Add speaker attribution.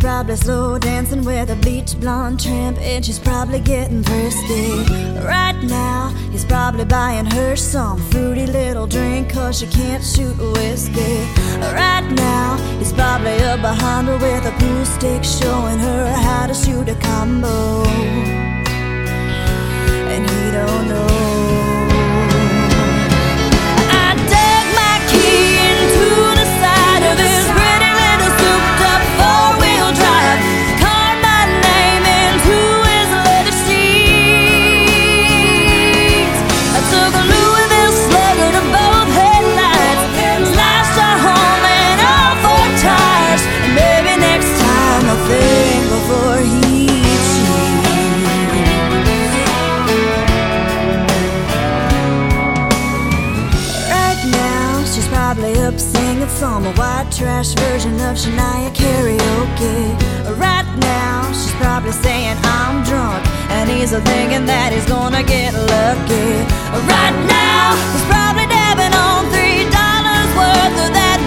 Speaker 1: probably slow dancing with a bleach blonde tramp, and she's probably getting thirsty. Right now, he's probably buying her some fruity little drink, cause she can't shoot whiskey. Right now, he's probably up behind her with a pool stick, showing her how to shoot a combo. And he don't know. Probably up singing some white trash version of Shania karaoke. Right now, she's probably saying I'm drunk, and he's thinking that he's gonna get lucky. Right now, he's probably dabbing on $3 worth of that